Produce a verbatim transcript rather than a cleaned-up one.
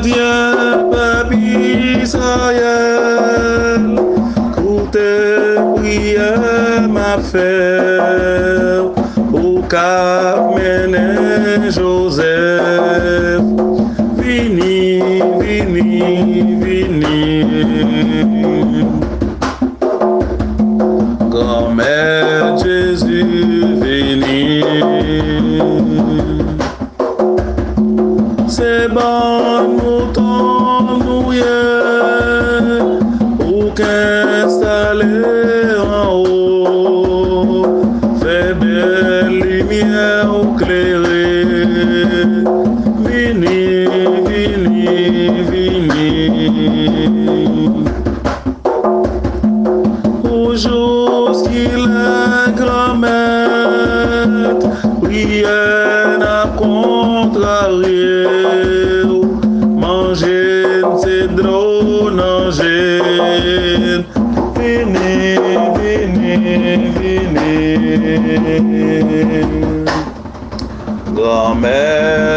gardien, Papi Israël, pour tes prières m'a fait, au cap mené Joseph, vini, vini, vini. Grand-mère Jésus, vini. C'est bon mouton mouillé, ou qu'installé en haut, fait belle lumière éclairée. Vini, vini, vini. Aujourd'hui qu'il est grand-mère, prière n'a contrarié. Manger c'est drôle, manger. Vini, vini, vini. Grand-mère